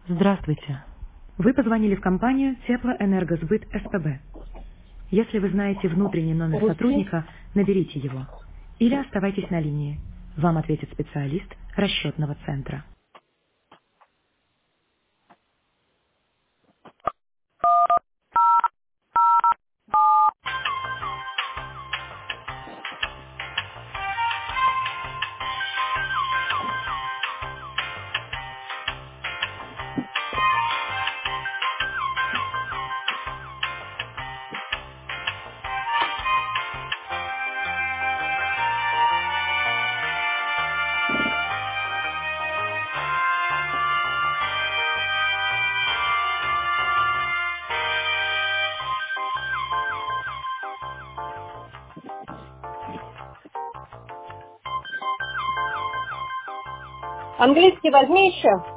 Здравствуйте. Вы позвонили в компанию Теплоэнергосбыт СПБ. Если вы знаете внутренний номер Русский? сотрудника, наберите его. Или оставайтесь на линии. Вам ответит специалист расчетного центра. Английский возьми еще.